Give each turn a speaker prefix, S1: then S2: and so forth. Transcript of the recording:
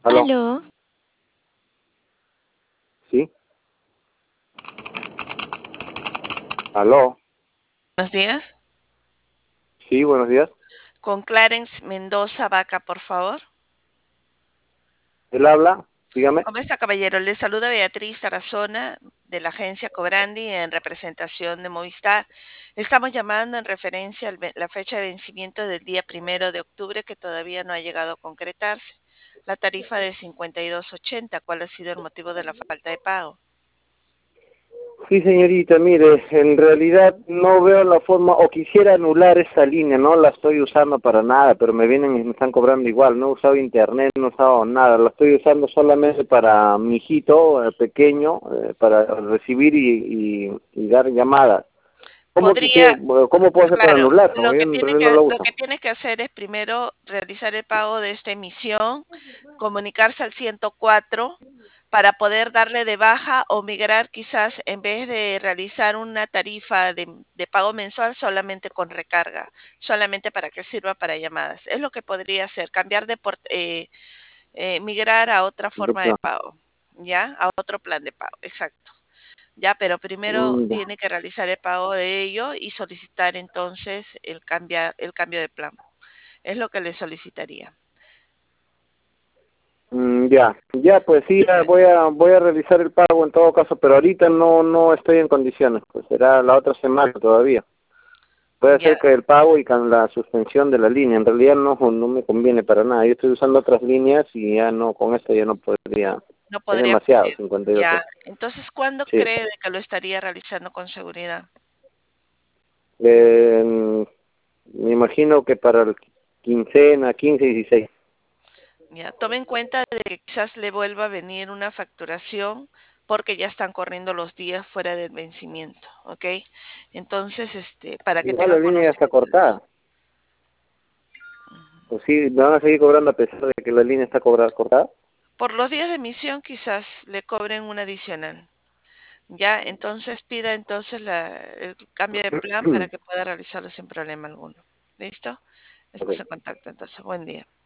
S1: Aló,
S2: Aló,
S1: sí, aló,
S3: Buenos días.
S1: sí, buenos días.
S3: Con Clarence Mendoza Vaca, por favor.
S1: Él habla, dígame.
S3: ¿Cómo está, caballero? Le saluda Beatriz Tarazona de la agencia Cobrandi en representación de Movistar. Estamos llamando en referencia a la fecha de vencimiento del día 1 de octubre que todavía no ha llegado a concretarse. La tarifa de 52.80, ¿cuál ha sido el motivo de la falta de pago?
S1: Sí, señorita, mire, en realidad no veo la forma, o quisiera anular esa línea, no la estoy usando para nada, pero me vienen y me están cobrando igual, no he usado internet, no he usado nada, la estoy usando solamente para mi hijito pequeño, para recibir y dar llamadas.
S3: Podría,
S1: ¿Cómo puedo hacer para
S3: claro,
S1: anularlo? Yo en realidad no lo
S3: lo
S1: uso.
S3: que tiene que hacer es primero realizar el pago de esta emisión, comunicarse al 104 para poder darle de baja o migrar quizás en vez de realizar una tarifa de pago mensual solamente con recarga, solamente para que sirva para llamadas. Es lo que podría hacer, cambiar migrar a otra
S1: De
S3: forma de
S1: plan.
S3: pago, ¿ya? A otro plan de pago, exacto. Ya, pero primero
S1: Ya.
S3: tiene que realizar el pago de ello y solicitar entonces el cambio de plan. Es lo que le solicitaría.
S1: Ya, pues sí, ya voy a realizar el pago en todo caso, pero ahorita no estoy en condiciones, pues será la otra semana todavía. Voy a
S3: Ya,
S1: hacer que el pago y con la suspensión de la línea. En realidad no me conviene para nada. Yo estoy usando otras líneas y ya no, con esto ya no podría.
S3: no
S1: Es
S3: podría
S1: demasiado,
S3: cumplir.
S1: 52
S3: Ya,
S1: pesos.
S3: entonces, ¿cuándo
S1: Sí.
S3: cree de que lo estaría realizando con seguridad?
S1: Me imagino que para el quincena, 15 y 16.
S3: Ya, tome en cuenta de que quizás le vuelva a venir una facturación porque ya están corriendo los días fuera del vencimiento, ¿ok? Entonces, para que
S1: Igual
S3: tenga
S1: la línea ya está
S3: conocimiento de eso.
S1: cortada. Pues sí, me van a seguir cobrando a pesar de que la línea está cortada.
S3: Por los días de emisión quizás le cobren un adicional. Ya, entonces pida entonces el cambio de plan para que pueda realizarlo sin problema alguno. ¿Listo? Estamos
S1: Ok.
S3: en contacto entonces. Buen día.